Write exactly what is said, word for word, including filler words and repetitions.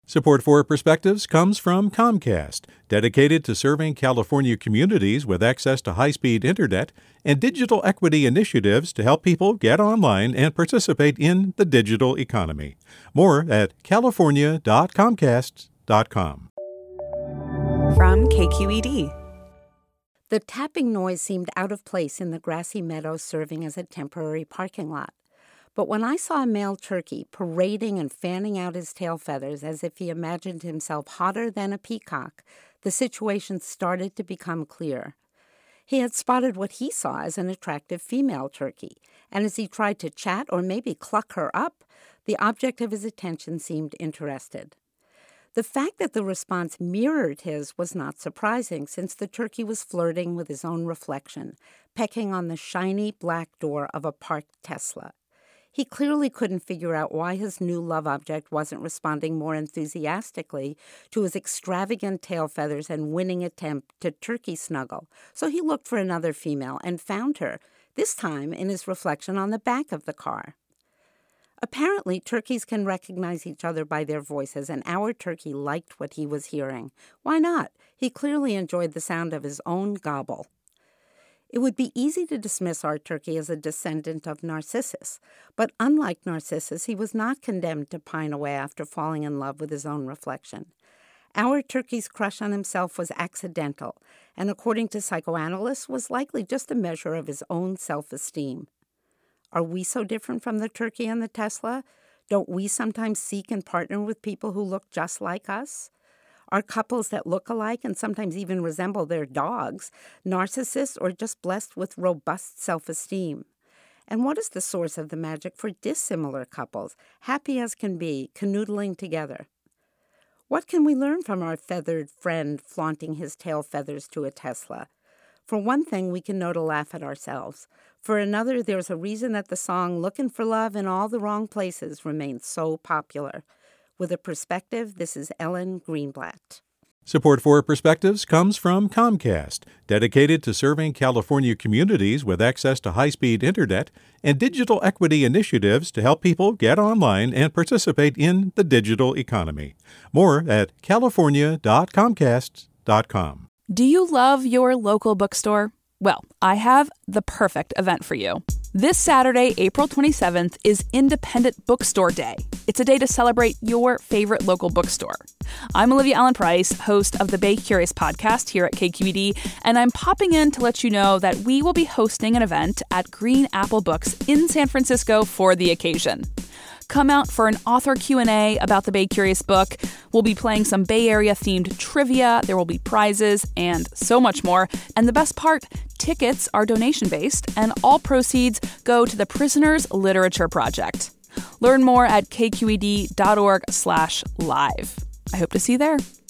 Support for Perspectives comes from Comcast, dedicated to serving California communities with access to high-speed internet and digital equity initiatives to help people get online and participate in the digital economy. More at california dot comcast dot com. From K Q E D. The tapping noise seemed out of place in the grassy meadow serving as a temporary parking lot. But when I saw a male turkey parading and fanning out his tail feathers as if he imagined himself hotter than a peacock, the situation started to become clear. He had spotted what he saw as an attractive female turkey, and as he tried to chat or maybe cluck her up, the object of his attention seemed interested. The fact that the response mirrored his was not surprising, since the turkey was flirting with his own reflection, pecking on the shiny black door of a parked Tesla. He clearly couldn't figure out why his new love object wasn't responding more enthusiastically to his extravagant tail feathers and winning attempt to turkey snuggle, so he looked for another female and found her, this time in his reflection on the back of the car. Apparently, turkeys can recognize each other by their voices, and our turkey liked what he was hearing. Why not? He clearly enjoyed the sound of his own gobble. It would be easy to dismiss our turkey as a descendant of Narcissus, but unlike Narcissus, he was not condemned to pine away after falling in love with his own reflection. Our turkey's crush on himself was accidental, and according to psychoanalysts, was likely just a measure of his own self-esteem. Are we so different from the turkey and the Tesla? Don't we sometimes seek and partner with people who look just like us? Are couples that look alike and sometimes even resemble their dogs narcissists or just blessed with robust self-esteem? And what is the source of the magic for dissimilar couples, happy as can be, canoodling together? What can we learn from our feathered friend flaunting his tail feathers to a Tesla? For one thing, we can know to laugh at ourselves. For another, there's a reason that the song "Looking for Love in All the Wrong Places" remains so popular. With a perspective, this is Ellen Greenblatt. Support for Perspectives comes from Comcast, dedicated to serving California communities with access to high-speed internet and digital equity initiatives to help people get online and participate in the digital economy. More at california dot comcast dot com. Do you love your local bookstore? Well, I have the perfect event for you. This Saturday, April twenty-seventh, is Independent Bookstore Day. It's a day to celebrate your favorite local bookstore. I'm Olivia Allen Price, host of the Bay Curious podcast here at K Q E D, and I'm popping in to let you know that we will be hosting an event at Green Apple Books in San Francisco for the occasion. Come out for an author Q and A about the Bay Curious book. We'll be playing some Bay Area-themed trivia, there will be prizes, and so much more. And the best part, tickets are donation-based, and all proceeds go to the Prisoners Literature Project. Learn more at k q e d dot org slash live. I hope to see you there.